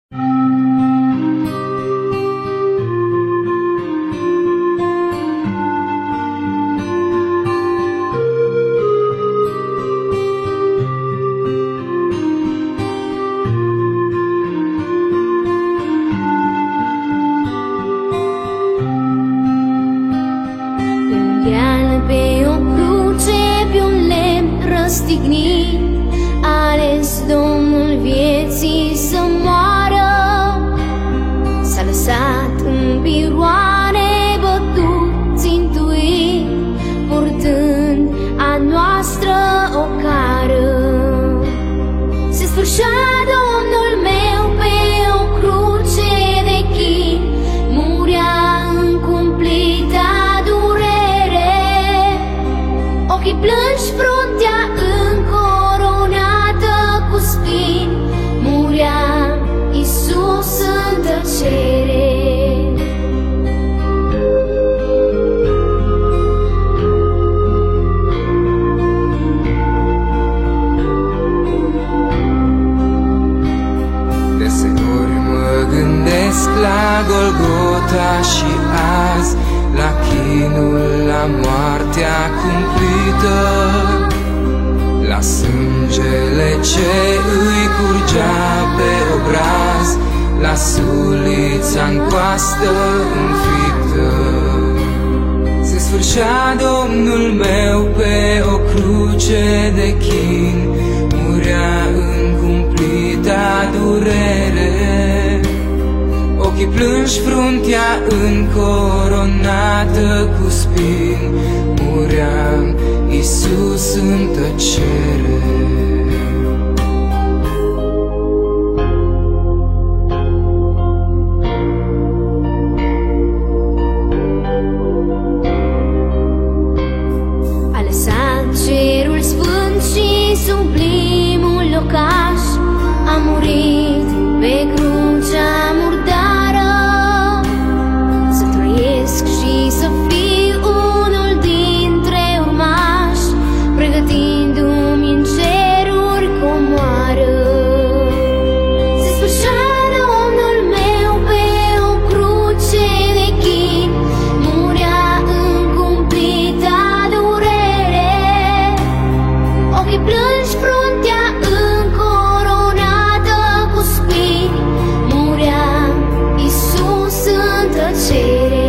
Pe o cruce, pe un lemn răstignit, a ales Domnul vieții să moară. S-a lăsat în piroane bătut, țintuit, purtând a noastră ocară. Se sfârșea Domnul meu pe o cruce de chin, murea în cumplita ochii plânși, fruntea încoronată cu spini, murea Iisus în tăcere. Deseori mă gândesc la Golgota și azi la chinul, la moartea cumplită, la sângele ce îi curgea pe obraz, la sulița-n coastă înfiptă. Se sfârșea Domnul meu pe o cruce de chin, murea în cumplita durere. Ochii plânși, fruntea încoronată cu spini, murea Iisus în tăcere. A lăsat cerul sfânt și sublimul locaș, a murit pe crucea murdară, să trăiesc și să fiu unul dintre urmași, pregătindu-mi în ceruri comoară. Se sfârșea Domnul meu pe o cruce de chin, murea în cumplita durere. Ochii plânși, fruntea încoronată cu spini, murea Iisus în tăcere.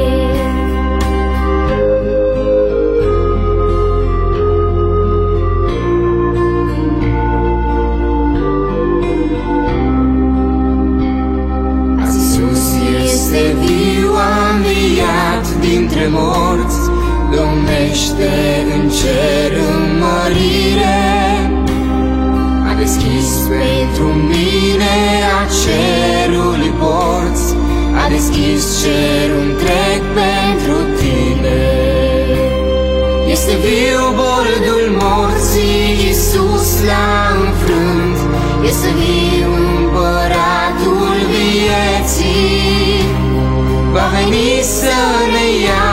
Azi Iisus este viu, a înviat dintre morți, domnește în cer în mărire. A deschis pentru mine a cerului porți, a deschis cerul întreg pentru tine. Este viu boldul morții, Iisus l-a înfrânt, este viu împăratul vieții, va veni să ne ia